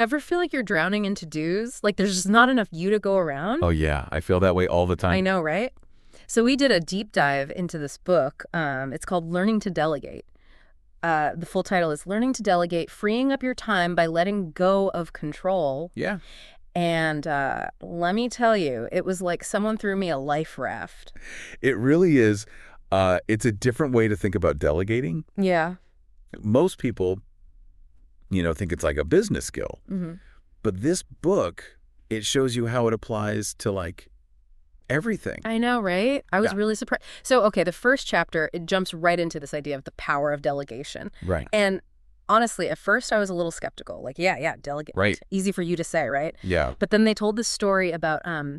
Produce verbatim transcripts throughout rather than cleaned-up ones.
Ever feel like you're drowning in to-dos? Like there's just not enough you to go around? Oh, yeah. I feel that way all the time. I know, right? So we did a deep dive into this book. Um, it's called Learning to Delegate. Uh, the full title is Learning to Delegate, Freeing Up Your Time by Letting Go of Control. Yeah. And uh, let me tell you, it was like someone threw me a life raft. It really is. Uh, it's a different way to think about delegating. Yeah. Most people, you know, think it's like a business skill. Mm-hmm. But this book, it shows you how it applies to, like, everything. I know, right? I was Yeah. really surprised. So, okay, the first chapter, it jumps right into this idea of the power of delegation. Right. And honestly, at first I was a little skeptical. Like, yeah, yeah, delegate. Right. Easy for you to say, right? Yeah. But then they told this story about um,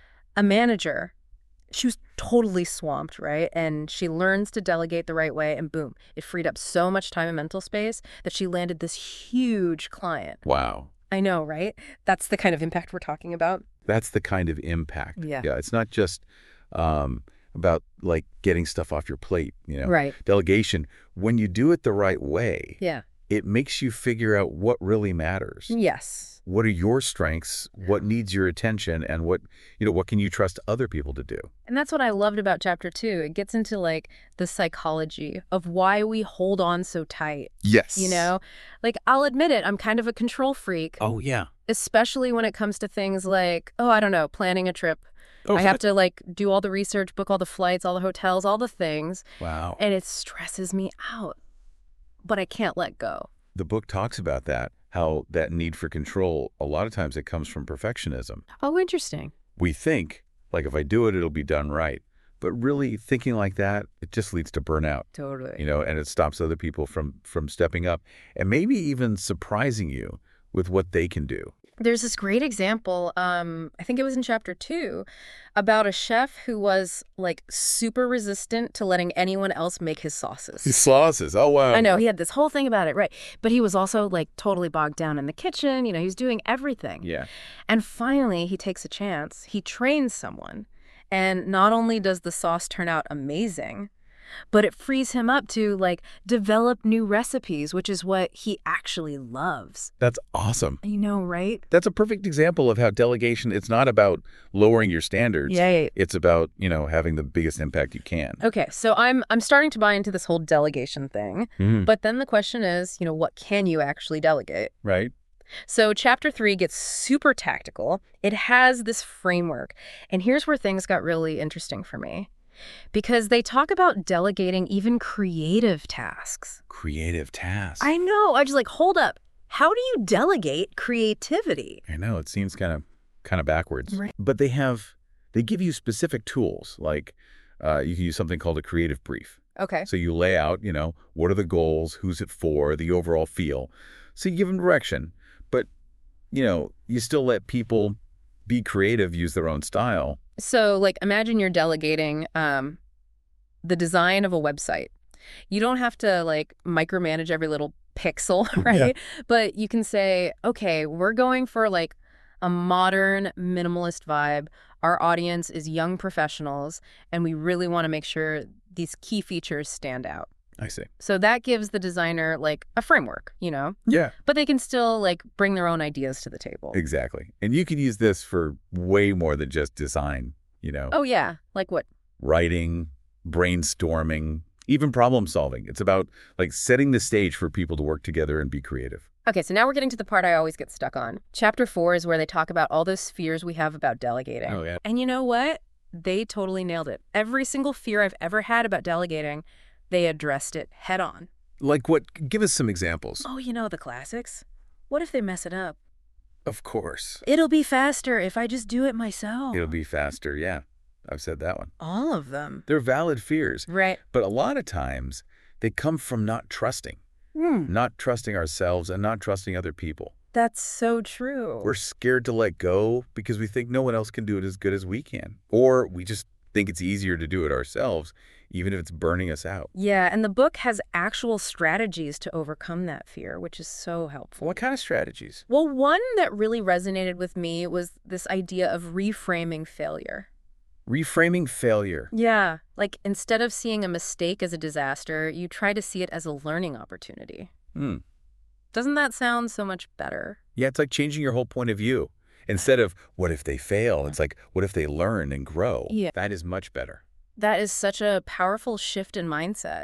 a manager. She was totally swamped, right? And she learns to delegate the right way, and boom, it freed up so much time and mental space that she landed this huge client. Wow. I know, right? That's the kind of impact we're talking about. That's the kind of impact. Yeah. Yeah. It's not just um, about, like, getting stuff off your plate, you know. Right. Delegation, when you do it the right way, Yeah. it makes you figure out what really matters. Yes. What are your strengths? What needs your attention? And what, you know, what can you trust other people to do? And that's what I loved about chapter two. It gets into like the psychology of why we hold on so tight. Yes. You know, like I'll admit it, I'm kind of a control freak, Oh, yeah. especially when it comes to things like, oh, I don't know, planning a trip. Oh, I have to like do all the research, book all the flights, all the hotels, all the things. Wow. And it stresses me out, but I can't let go. The book talks about that, how that need for control, a lot of times it comes from perfectionism. Oh, interesting. We think, like, if I do it, it'll be done right. But really thinking like that, it just leads to burnout, Totally. you know, and it stops other people from, from stepping up and maybe even surprising you with what they can do. There's this great example, um, I think it was in chapter two, about a chef who was like super resistant to letting anyone else make his sauces. Sauces. Oh, wow. I know, he had this whole thing about it, right? But he was also like totally bogged down in the kitchen. You know, he was doing everything. Yeah. And finally, he takes a chance. He trains someone. And not only does the sauce turn out amazing, but it frees him up to like develop new recipes, which is what he actually loves. That's awesome. You know, right? That's a perfect example of how delegation, it's not about lowering your standards. Yay. It's about, you know, having the biggest impact you can. Okay, so I'm I'm starting to buy into this whole delegation thing. Mhm. But then the question is, you know, what can you actually delegate? Right? So chapter three gets super tactical. It has this framework. And here's where things got really interesting for me. Because they talk about delegating even creative tasks. Creative tasks. I know. I just like, hold up. How do you delegate creativity? I know, it seems kind of kind of backwards. Right. But they have, they give you specific tools, like uh, you can use something called a creative brief. Okay. So you lay out, you know, what are the goals, who's it for, the overall feel. So you give them direction. But, you know, you still let people be creative, use their own style. So, like, imagine you're delegating um, the design of a website. You don't have to, like, micromanage every little pixel, right? But you can say, okay, we're going for, like, a modern, minimalist vibe. Our audience is young professionals, and we really want to make sure these key features stand out. I see. So that gives the designer, like, a framework, you know? Yeah. But they can still, like, bring their own ideas to the table. Exactly. And you can use this for way more than just design, you know. Oh, yeah. Like what? Writing, brainstorming, even problem solving. It's about, like, setting the stage for people to work together and be creative. Okay, so now we're getting to the part I always get stuck on. Chapter four is where they talk about all those fears we have about delegating. Oh, yeah. And you know what? They totally nailed it. Every single fear I've ever had about delegating, they addressed it head on. Like what? Give us some examples. Oh, you know the classics. What if they mess it up? Of course. It'll be faster if I just do it myself. It'll be faster. Yeah, I've said that one. All of them. They're valid fears. Right. But a lot of times they come from not trusting, Hmm. not trusting ourselves and not trusting other people. That's so true. We're scared to let go because we think no one else can do it as good as we can. Or we just think it's easier to do it ourselves, even if it's burning us out. Yeah, and the book has actual strategies to overcome that fear, which is so helpful. What kind of strategies? Well, one that really resonated with me was this idea of reframing failure. Reframing failure. Yeah, like instead of seeing a mistake as a disaster, you try to see it as a learning opportunity. Hmm. Doesn't that sound so much better? Yeah, it's like changing your whole point of view. Instead of, what if they fail? It's like, what if they learn and grow? Yeah. That is much better. That is such a powerful shift in mindset.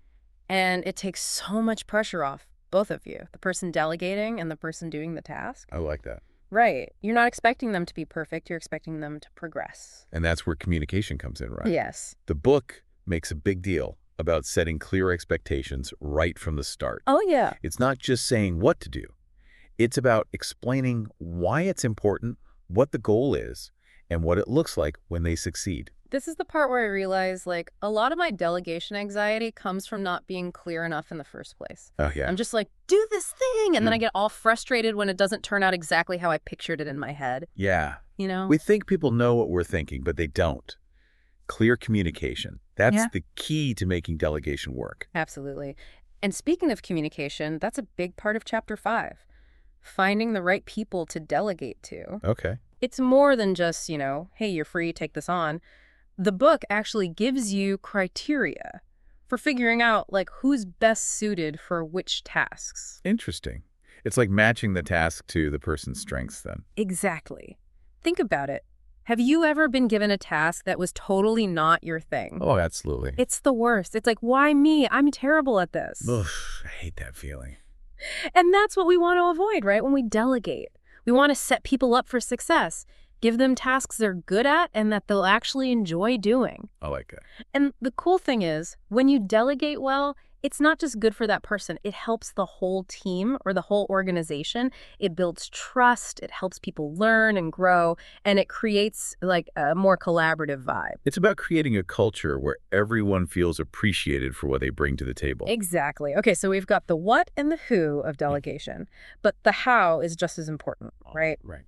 And it takes so much pressure off both of you, the person delegating and the person doing the task. I like that. Right. You're not expecting them to be perfect. You're expecting them to progress. And that's where communication comes in, right? Yes. The book makes a big deal about setting clear expectations right from the start. Oh, yeah. It's not just saying what to do. It's about explaining why it's important, what the goal is, and what it looks like when they succeed. This is the part where I realize, like, a lot of my delegation anxiety comes from not being clear enough in the first place. Oh, yeah. I'm just like, do this thing, and then Mm. I get all frustrated when it doesn't turn out exactly how I pictured it in my head, Yeah. you know? We think people know what we're thinking, but they don't. Clear communication. That's Yeah. the key to making delegation work. Absolutely. And speaking of communication, that's a big part of chapter five. Finding the right people to delegate to. Okay. It's more than just, you know, hey, you're free, take this on. The book actually gives you criteria for figuring out, like, who's best suited for which tasks. Interesting. It's like matching the task to the person's strengths then. Exactly. Think about it. Have you ever been given a task that was totally not your thing? Oh, absolutely. It's the worst. It's like, why me? I'm terrible at this. Ugh, I hate that feeling. And that's what we want to avoid, right? When we delegate, we want to set people up for success, give them tasks they're good at and that they'll actually enjoy doing. I like it. And the cool thing is, when you delegate well, it's not just good for that person. It helps the whole team or the whole organization. It builds trust. It helps people learn and grow. And it creates like a more collaborative vibe. It's about creating a culture where everyone feels appreciated for what they bring to the table. Exactly. Okay, so we've got the what and the who of delegation, but the how is just as important, right? Right.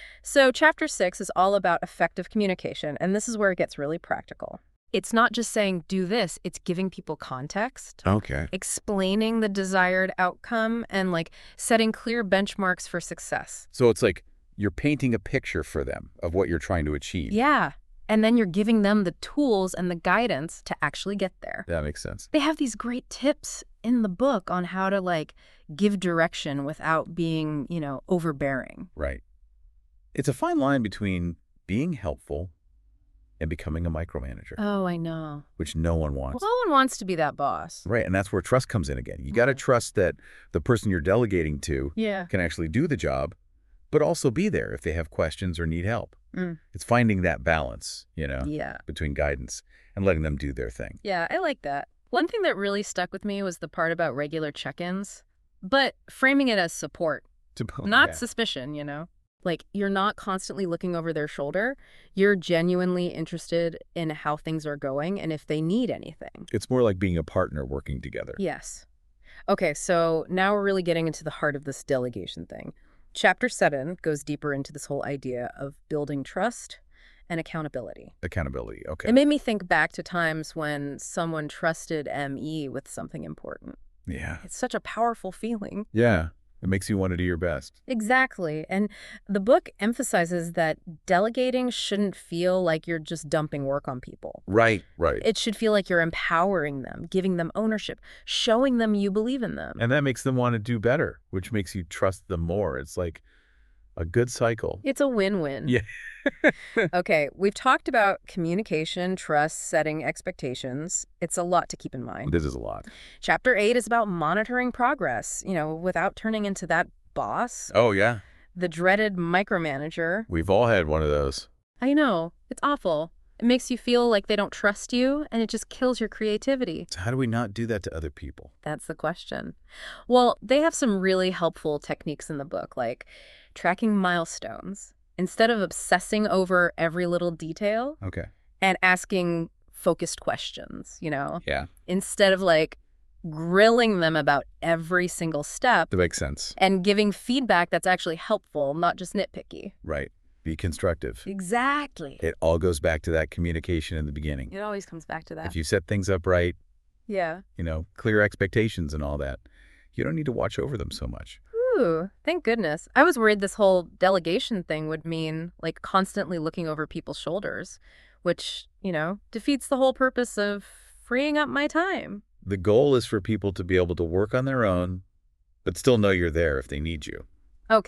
So chapter six is all about effective communication, and this is where it gets really practical. It's not just saying, do this, it's giving people context, Okay. explaining the desired outcome, and like setting clear benchmarks for success. So it's like you're painting a picture for them of what you're trying to achieve. Yeah. And then you're giving them the tools and the guidance to actually get there. That makes sense. They have these great tips in the book on how to like give direction without being, you know, overbearing. Right. It's a fine line between being helpful and becoming a micromanager, Oh, I know. which no one Well, wants. no one wants to be that boss. Right. And that's where trust comes in again. You got to Mhm. trust that the person you're delegating to Yeah. can actually do the job, but also be there if they have questions or need help. Mm. It's finding that balance, you know, Yeah. between guidance and letting them do their thing. Yeah, I like that. One thing that really stuck with me was the part about regular check-ins, but framing it as support, not Yeah. suspicion, you know? Like, you're not constantly looking over their shoulder. You're genuinely interested in how things are going and if they need anything. It's more like being a partner working together. Yes. Okay, so now we're really getting into the heart of this delegation thing. Chapter seven goes deeper into this whole idea of building trust and accountability. Accountability. Okay. It made me think back to times when someone trusted M E with something important. Yeah. It's such a powerful feeling. Yeah. It makes you want to do your best. Exactly. And the book emphasizes that delegating shouldn't feel like you're just dumping work on people. Right. Right. It should feel like you're empowering them, giving them ownership, showing them you believe in them. And that makes them want to do better, which makes you trust them more. It's like a good cycle. It's a win-win. Yeah. Okay, we've talked about communication, trust, setting expectations. It's a lot to keep in mind. This is a lot. Chapter eight is about monitoring progress, you know, without turning into that boss, Oh, yeah. the dreaded micromanager. We've all had one of those. I know, it's awful. It makes you feel like they don't trust you, and it just kills your creativity. So how do we not do that to other people? That's the question. Well, they have some really helpful techniques in the book, like tracking milestones. Instead of obsessing over every little detail Okay. and asking focused questions, you know, Yeah. instead of like grilling them about every single step That makes sense. and giving feedback that's actually helpful, not just nitpicky. Right. Be constructive. Exactly. It all goes back to that communication in the beginning. It always comes back to that. If you set things up right, Yeah. you know, clear expectations and all that, you don't need to watch over them so much. Ooh, thank goodness. I was worried this whole delegation thing would mean like constantly looking over people's shoulders, which, you know, defeats the whole purpose of freeing up my time. The goal is for people to be able to work on their own, but still know you're there if they need you. Okay.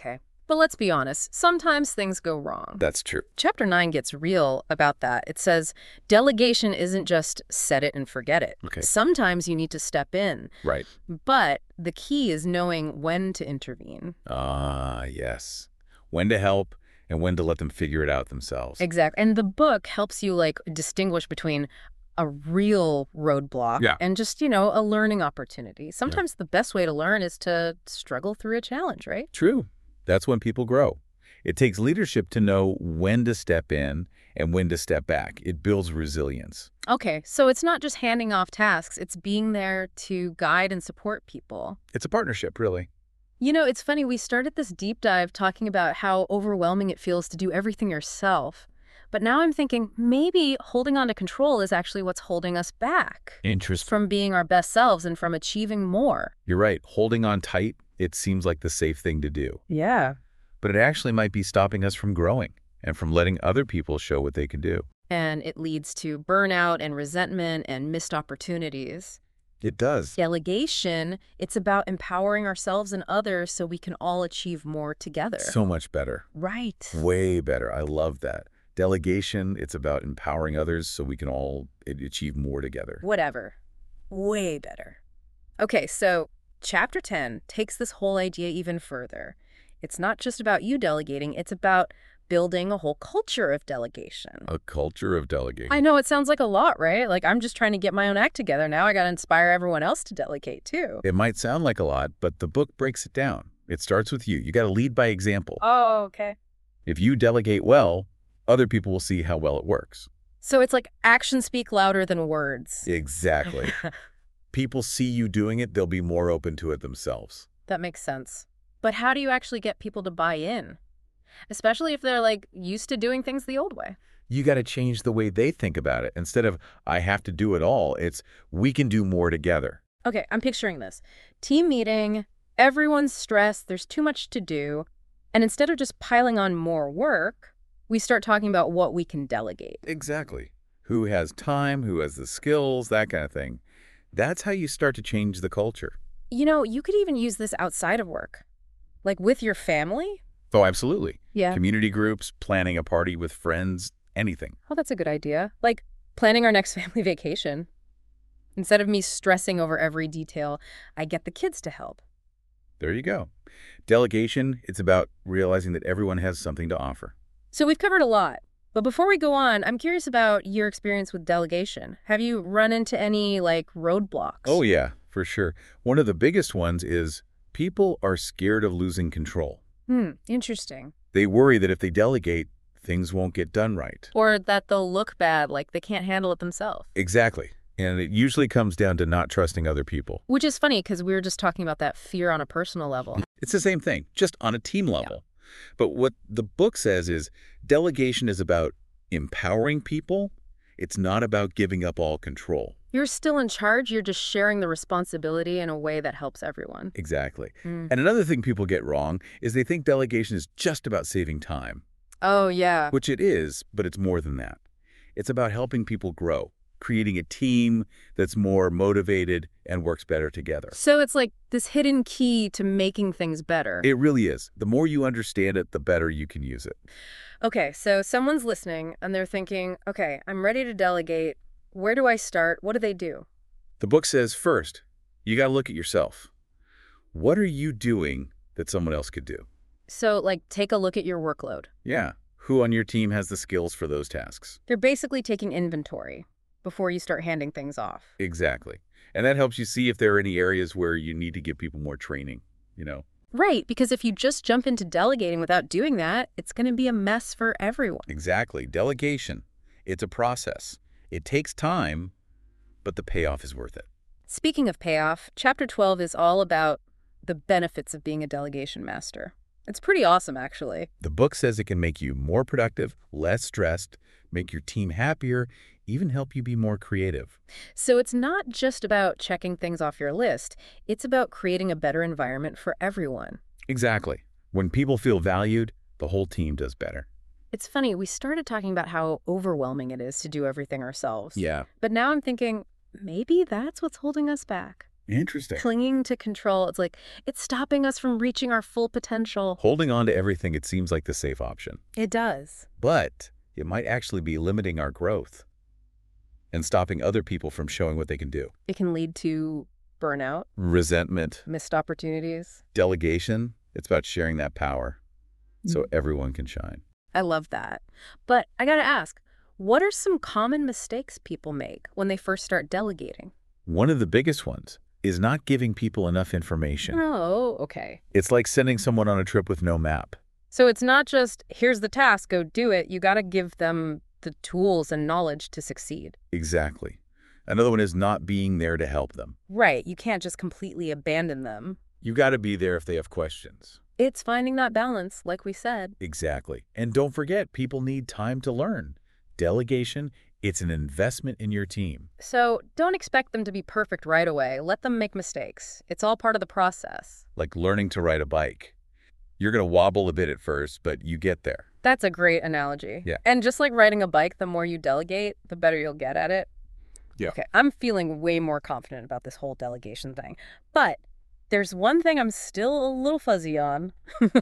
But let's be honest, sometimes things go wrong. That's true. Chapter nine gets real about that. It says, delegation isn't just set it and forget it. Okay. Sometimes you need to step in. Right. But the key is knowing when to intervene. Ah, yes. When to help and when to let them figure it out themselves. Exactly. And the book helps you, like, distinguish between a real roadblock Yeah. and just, you know, a learning opportunity. Sometimes yeah. the best way to learn is to struggle through a challenge, right? True. That's when people grow. It takes leadership to know when to step in and when to step back. It builds resilience. Okay, so it's not just handing off tasks. It's being there to guide and support people. It's a partnership, really. You know, it's funny. We started this deep dive talking about how overwhelming it feels to do everything yourself. But now I'm thinking maybe holding on to control is actually what's holding us back. Interesting. From being our best selves and from achieving more. You're right. Holding on tight, it seems like the safe thing to do. Yeah. But it actually might be stopping us from growing and from letting other people show what they can do. And it leads to burnout and resentment and missed opportunities. It does. Delegation, it's about empowering ourselves and others so we can all achieve more together. So much better. Right. Way better. I love that. Delegation, it's about empowering others so we can all achieve more together. Whatever. Way better. Okay, so Chapter ten takes this whole idea even further. It's not just about you delegating, it's about building a whole culture of delegation. A culture of delegation. I know it sounds like a lot, right? Like, I'm just trying to get my own act together. Now I got to inspire everyone else to delegate, too. It might sound like a lot, but the book breaks it down. It starts with you. You got to lead by example. Oh, okay. If you delegate well, other people will see how well it works. So it's like actions speak louder than words. Exactly. People see you doing it, they'll be more open to it themselves. That makes sense. But how do you actually get people to buy in? Especially if they're, like, used to doing things the old way. You got to change the way they think about it. Instead of, I have to do it all, it's, we can do more together. Okay, I'm picturing this. Team meeting, everyone's stressed, there's too much to do. And instead of just piling on more work, we start talking about what we can delegate. Exactly. Who has time, who has the skills, that kind of thing. That's how you start to change the culture. You know, you could even use this outside of work. Like with your family? Oh, absolutely. Yeah. Community groups, planning a party with friends, anything. Oh, that's a good idea. Like planning our next family vacation. Instead of me stressing over every detail, I get the kids to help. There you go. Delegation, it's about realizing that everyone has something to offer. So we've covered a lot. But before we go on, I'm curious about your experience with delegation. Have you run into any, like, roadblocks? Oh, yeah, for sure. One of the biggest ones is people are scared of losing control. Hmm, interesting. They worry that if they delegate, things won't get done right. Or that they'll look bad, like they can't handle it themselves. Exactly. And it usually comes down to not trusting other people. Which is funny because we were just talking about that fear on a personal level. It's the same thing, just on a team level. Yeah. But what the book says is delegation is about empowering people. It's not about giving up all control. You're still in charge. You're just sharing the responsibility in a way that helps everyone. Exactly. Mm. And another thing people get wrong is they think delegation is just about saving time. Oh, yeah. Which it is, but it's more than that. It's about helping people grow, creating a team that's more motivated and works better together. So it's like this hidden key to making things better. It really is. The more you understand it, the better you can use it. Okay, so someone's listening and they're thinking, okay, I'm ready to delegate. Where do I start? What do they do? The book says, first, you got to look at yourself. What are you doing that someone else could do? So, like, take a look at your workload. Yeah. Who on your team has the skills for those tasks? You're basically taking inventory before you start handing things off. Exactly. And that helps you see if there are any areas where you need to give people more training, you know? Right, because if you just jump into delegating without doing that, it's going to be a mess for everyone. Exactly. Delegation, it's a process. It takes time, but the payoff is worth it. Speaking of payoff, Chapter twelve is all about the benefits of being a delegation master. It's pretty awesome, actually. The book says it can make you more productive, less stressed, make your team happier, even help you be more creative. So it's not just about checking things off your list. It's about creating a better environment for everyone. Exactly. When people feel valued, the whole team does better. It's funny, we started talking about how overwhelming it is to do everything ourselves. Yeah. But now I'm thinking, maybe that's what's holding us back. Interesting. Clinging to control, it's like, it's stopping us from reaching our full potential. Holding on to everything, it seems like the safe option. It does. But it might actually be limiting our growth and stopping other people from showing what they can do. It can lead to burnout, Resentment, missed opportunities. delegation, it's about sharing that power so Mm. everyone can shine. I love that. But I gotta ask, what are some common mistakes people make when they first start delegating? One of the biggest ones is not giving people enough information. Oh, okay. It's like sending someone on a trip with no map. So it's not just, here's the task, go do it. You gotta give them the tools and knowledge to succeed. Exactly. Another one is not being there to help them. Right, you can't just completely abandon them. You got to be there if they have questions. It's finding that balance, like we said. Exactly. And don't forget, people need time to learn. Delegation, it's an investment in your team. So don't expect them to be perfect right away. Let them make mistakes. It's all part of the process. Like learning to ride a bike. You're going to wobble a bit at first, but you get there. That's a great analogy. Yeah. And just like riding a bike, the more you delegate, the better you'll get at it. Yeah. Okay, I'm feeling way more confident about this whole delegation thing. But there's one thing I'm still a little fuzzy on.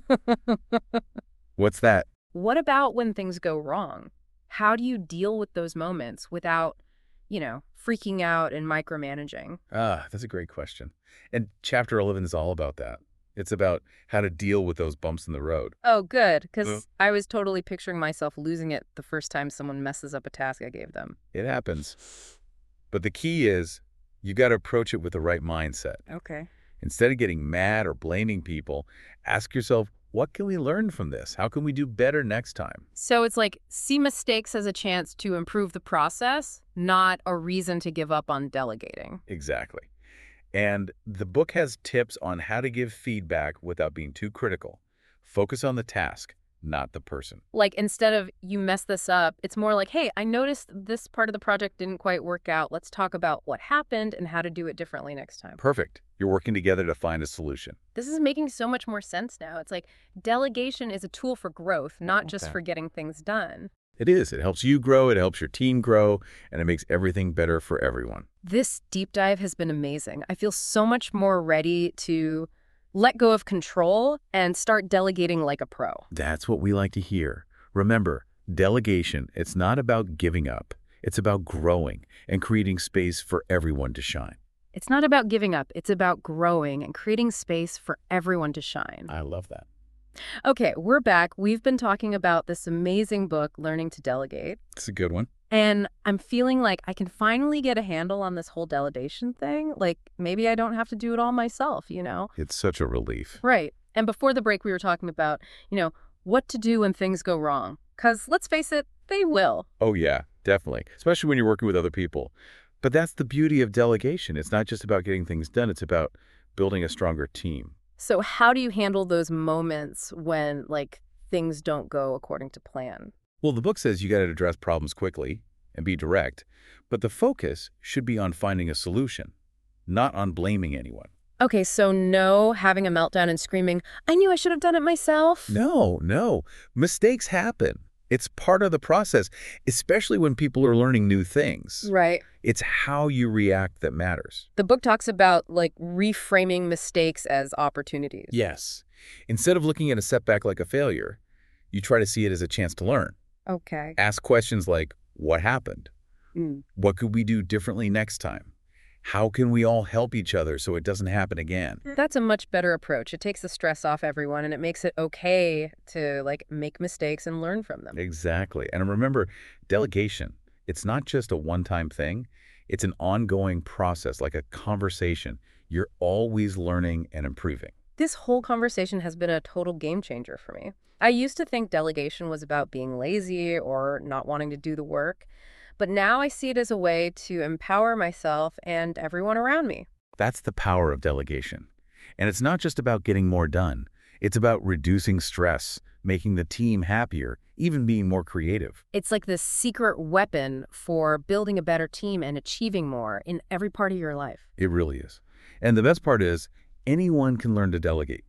What's that? What about when things go wrong? How do you deal with those moments without, you know, freaking out and micromanaging? Ah, that's a great question. And chapter eleven is all about that. It's about how to deal with those bumps in the road. Oh, good, because Uh. I was totally picturing myself losing it the first time someone messes up a task I gave them. It happens. But the key is you got to approach it with the right mindset. Okay. Instead of getting mad or blaming people, ask yourself, what can we learn from this? How can we do better next time? So it's like, see mistakes as a chance to improve the process, not a reason to give up on delegating. Exactly. And the book has tips on how to give feedback without being too critical. Focus on the task, not the person. Like, instead of, you messed this up, it's more like, hey, I noticed this part of the project didn't quite work out. Let's talk about what happened and how to do it differently next time. Perfect. You're working together to find a solution. This is making so much more sense now. It's like delegation is a tool for growth, not just Okay. for getting things done. It is. It helps you grow, it helps your team grow, and it makes everything better for everyone. This deep dive has been amazing. I feel so much more ready to let go of control and start delegating like a pro. That's what we like to hear. Remember, delegation, it's not about giving up. It's about growing and creating space for everyone to shine. It's not about giving up. It's about growing and creating space for everyone to shine. I love that. Okay, we're back. We've been talking about this amazing book, Learning to Delegate. It's a good one. And I'm feeling like I can finally get a handle on this whole delegation thing. Like, maybe I don't have to do it all myself, you know? It's such a relief. Right. And before the break, we were talking about, you know, what to do when things go wrong. Because let's face it, they will. Oh, yeah, definitely. Especially when you're working with other people. But that's the beauty of delegation. It's not just about getting things done. It's about building a stronger team. So how do you handle those moments when, like, things don't go according to plan? Well, the book says you got to address problems quickly and be direct, but the focus should be on finding a solution, not on blaming anyone. Okay, so no having a meltdown and screaming, I knew I should have done it myself. No, no. Mistakes happen. It's part of the process, especially when people are learning new things. Right. It's how you react that matters. The book talks about, like, reframing mistakes as opportunities. Yes. Instead of looking at a setback like a failure, you try to see it as a chance to learn. Okay. Ask questions like, what happened? Mm. What could we do differently next time? How can we all help each other so it doesn't happen again? That's a much better approach. It takes the stress off everyone, and it makes it okay to, like, make mistakes and learn from them. Exactly. And remember, delegation, it's not just a one-time thing. It's an ongoing process, like a conversation. You're always learning and improving. This whole conversation has been a total game changer for me. I used to think delegation was about being lazy or not wanting to do the work, but now I see it as a way to empower myself and everyone around me. That's the power of delegation. And it's not just about getting more done. It's about reducing stress, making the team happier, even being more creative. It's like this secret weapon for building a better team and achieving more in every part of your life. It really is. And the best part is, anyone can learn to delegate.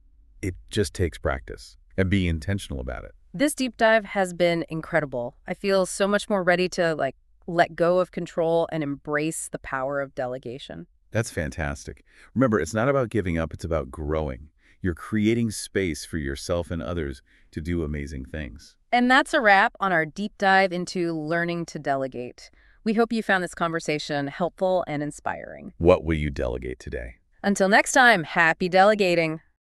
It just takes practice and being intentional about it. This deep dive has been incredible. I feel so much more ready to, like, let go of control and embrace the power of delegation. That's fantastic. Remember, it's not about giving up, it's about growing. You're creating space for yourself and others to do amazing things. And that's a wrap on our deep dive into learning to delegate. We hope you found this conversation helpful and inspiring. What will you delegate today? Until next time, happy delegating.